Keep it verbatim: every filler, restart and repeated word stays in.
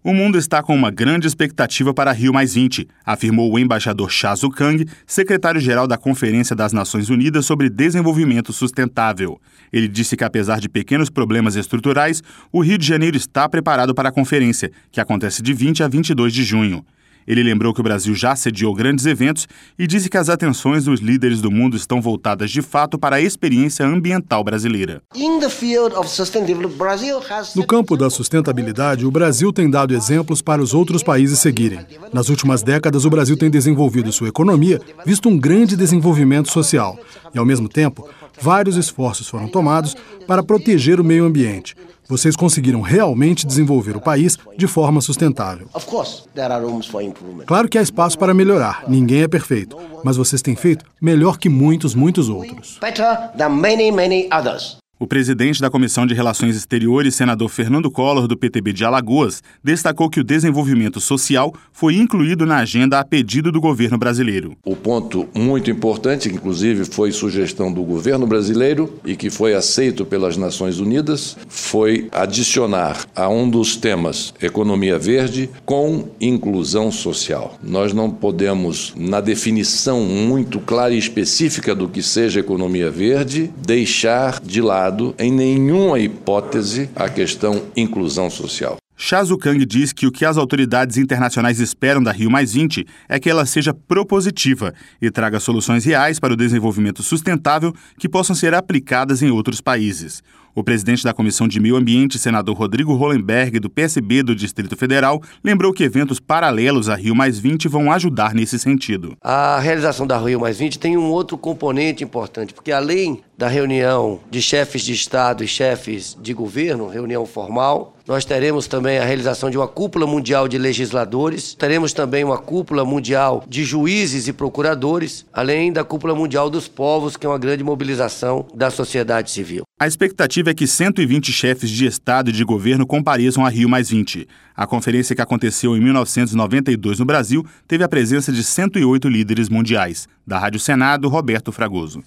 O mundo está com uma grande expectativa para Rio mais vinte, afirmou o embaixador Chazo Kang, secretário-geral da Conferência das Nações Unidas sobre Desenvolvimento Sustentável. Ele disse que, apesar de pequenos problemas estruturais, o Rio de Janeiro está preparado para a conferência, que acontece de vinte a vinte e dois de junho. Ele lembrou que o Brasil já sediou grandes eventos e disse que as atenções dos líderes do mundo estão voltadas de fato para a experiência ambiental brasileira. No campo da sustentabilidade, o Brasil tem dado exemplos para os outros países seguirem. Nas últimas décadas, o Brasil tem desenvolvido sua economia, visto um grande desenvolvimento social. E, ao mesmo tempo, vários esforços foram tomados para proteger o meio ambiente. Vocês conseguiram realmente desenvolver o país de forma sustentável. Claro que há espaço para melhorar, ninguém é perfeito, mas vocês têm feito melhor que muitos, muitos outros. O presidente da Comissão de Relações Exteriores, senador Fernando Collor, do P T B de Alagoas, destacou que o desenvolvimento social foi incluído na agenda a pedido do governo brasileiro. O ponto muito importante, que inclusive foi sugestão do governo brasileiro e que foi aceito pelas Nações Unidas, foi adicionar a um dos temas economia verde com inclusão social. Nós não podemos, na definição muito clara e específica do que seja economia verde, deixar de lado em nenhuma hipótese a questão inclusão social. Chazo Kang diz que o que as autoridades internacionais esperam da Rio mais vinte é que ela seja propositiva e traga soluções reais para o desenvolvimento sustentável que possam ser aplicadas em outros países. O presidente da Comissão de Meio Ambiente, senador Rodrigo Hollenberg, do P S B do Distrito Federal, lembrou que eventos paralelos à Rio mais vinte vão ajudar nesse sentido. A realização da Rio mais vinte tem um outro componente importante, porque além da reunião de chefes de Estado e chefes de governo, reunião formal, nós teremos também a realização de uma cúpula mundial de legisladores, teremos também uma cúpula mundial de juízes e procuradores, além da cúpula mundial dos povos, que é uma grande mobilização da sociedade civil. A expectativa é que cento e vinte chefes de Estado e de governo compareçam a Rio mais vinte. A conferência, que aconteceu em mil novecentos e noventa e dois no Brasil, teve a presença de cento e oito líderes mundiais. Da Rádio Senado, Roberto Fragoso.